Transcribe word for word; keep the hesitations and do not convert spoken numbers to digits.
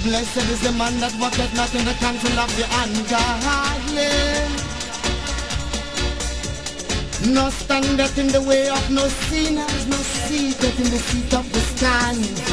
Blessed is the man that walketh not in the counsel of the ungodly, no standeth in the way of no sinners, no seateth in the seat of the stand.